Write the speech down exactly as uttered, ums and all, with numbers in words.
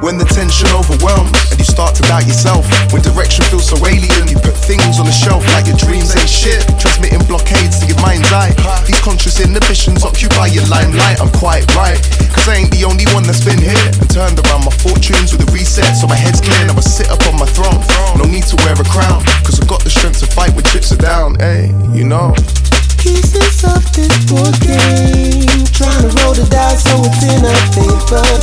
when the tension overwhelms and you start to doubt yourself, when direction feels so alien, you put things on the shelf like your dreams ain't shit, transmitting blockades to your mind's eye. These conscious inhibitions occupy your limelight. I'm quite right, cause I ain't the only one that's been here and turned around my fortunes with a reset, so my head's clear. Now I sit up on my throne, no need to wear a crown, cause I've got the strength to fight when chips are down. Hey, you know, pieces of this poor game, trying to roll the dice so it's in our favor.